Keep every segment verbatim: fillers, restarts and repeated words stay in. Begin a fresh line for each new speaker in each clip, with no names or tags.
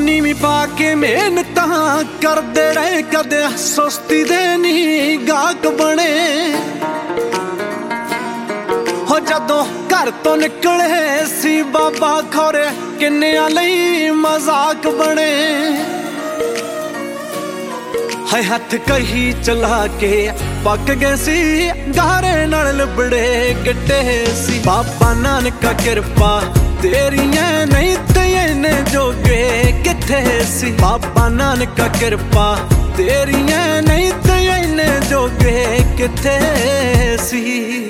नीवी पा के मेहनत करदे रहे कदे सुस्ती दे नी गाहक बने हो जदों घर तो निकले सी बाबा खोरे किन्नियां लई मजाक बने है हथ कही चला के पक गए सी गारे नाल लिबड़े गिट्टे सी बाबा नानक कृपा तेरियां नहीं ते इन्ने जोगे किथे सी बाबा नानक कृपा तेरियां नहीं ते इन्ने जोगे किथे सी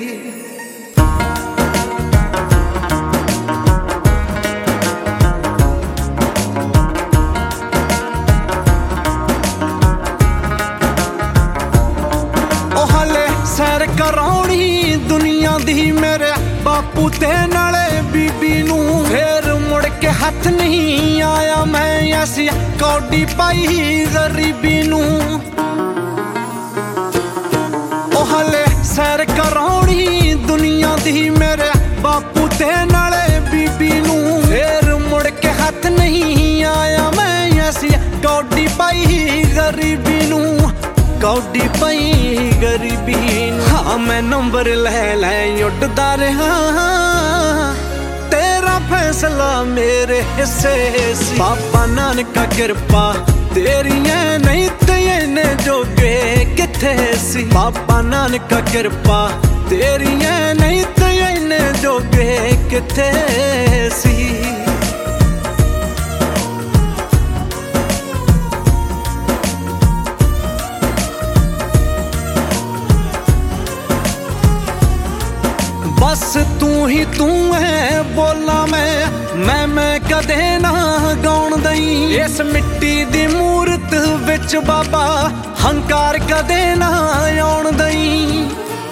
सैर कराउणी दुनिया दी मेरे बापू ते नाले बीबी नू फिर मुड़ के हाथ नहीं आया मैं ऐसी कौडी पाई गरीबी नू ओ हले सैर कराउणी दुनिया दी मेरे बापू ते नाले बीबी नू फिर मुड़ के हाथ नहीं आया मैं ऐसी कौडी पाई गरीबी नू कौडी पई गरीबी हाँ मैं नंबर ले ले उड़दा रहा तेरा फैसला मेरे हिस्से सी बाबा नानक कृपा तेरियां नहीं ते इन्ने जोगे किथे सी बाबा नानक कृपा तेरियां नहीं ते इन्ने जोगे किथे सी बस तू ही तू है बोला मैं मैं मैं कदे ना गाउण दई इस मिट्टी दी मूरत विच बाबा हंकार कदे ना आउण दई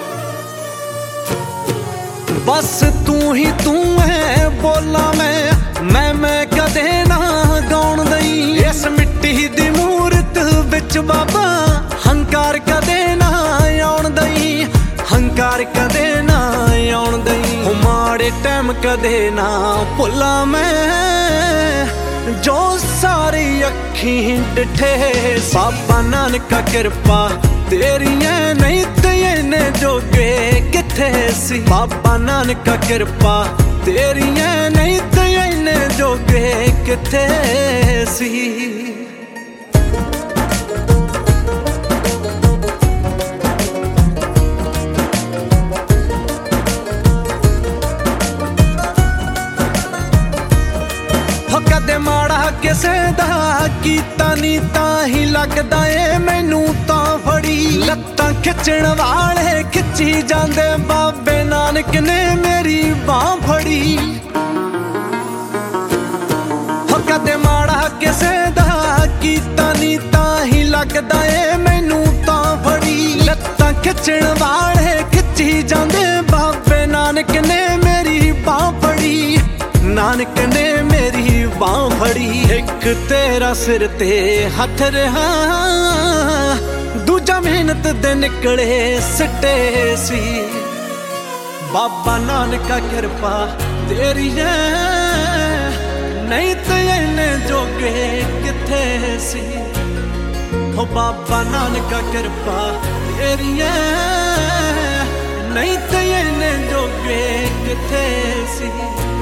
बस तू ही तू है बोला मैं मैं मैं कदे ना गाउण दई इस मिट्टी दी मूरत विच बाबा हंकार कदे ना आउण दई हंकार कदे ना आउण दई माड़े टाइम कदे ना भुला मैं जो सारी अखी डिठे बाबा नानक कृपा तेरियां नहीं ते इन्ने जोगे किथे सी बाबा नानक कृपा तेरियां नहीं ते इन्ने जोगे किथे सी कदे माड़ा किसे दा कीता नी तां ही लगदा ए मैनू तां फड़ी लत्तां खिचण वाले खिची जांदे बाबे नानक ने मेरी बांह फड़ी हो कदे माड़ा किसे दा कीता नी तां ही लगदा ए मैनू तां फड़ी लत्तां खिचण वाले खिची जांदे बाबे नानक ने मेरी बांह फड़ी नानक ने मेरी बांह फड़ी एक तेरा सिर ते हथ रहा दूजा मेहनत दे निकले सिट्टे सी बाबा नानक कृपा तेरी है नहीं ते इन्ने जोगे किथे सी हो बाबा नानक कृपा तेरी है नहीं ते इन्ने जोगे किथे सी।